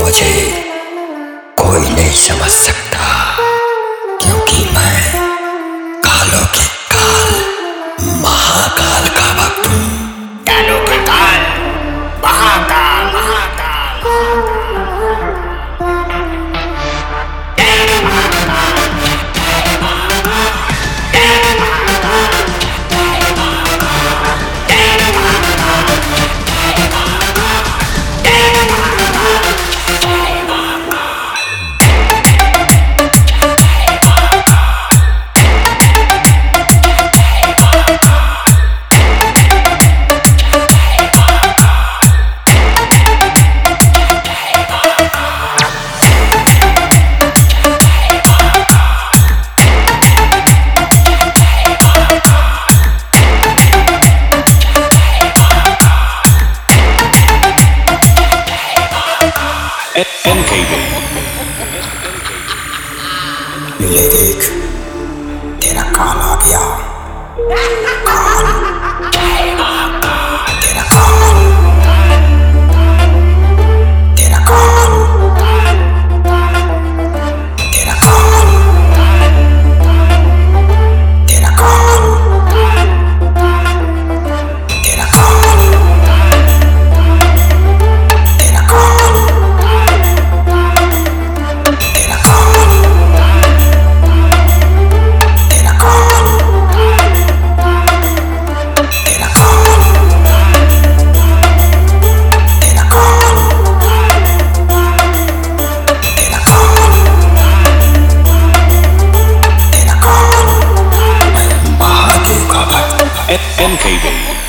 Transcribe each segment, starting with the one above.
मुझे कोई नहीं समझ सकता, क्योंकि मैं कालों के काल महाकाल का भक्त हूँ। कालों के काल महाकाल महाकाल NKB। ले देख, तेरा काल आ गया। काल, तेरा काल, तेरा काल, तेरा काल, तेरा काल, तेरा काल, तेरा काल, तेरा काल, तेरा काल, तेरा काल, तेरा काल, तेरा काल, तेरा काल। मैं महादेव का भक्त। NKB।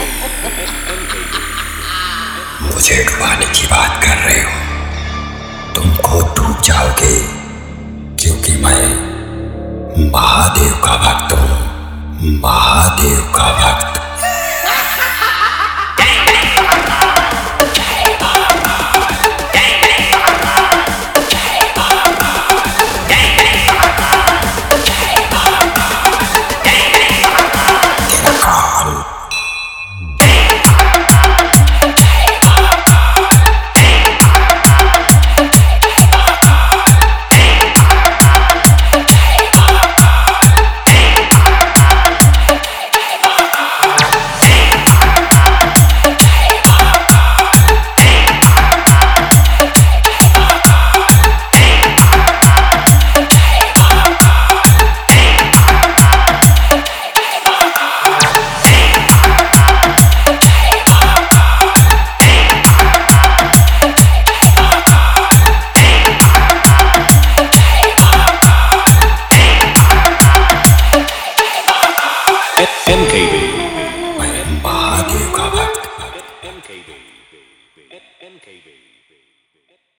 मुझे डुबाने की बात कर रहे हो, तुम खुद डूब जाओगे, क्योंकि मैं महादेव का भक्त हूँ। महादेव का भक्त।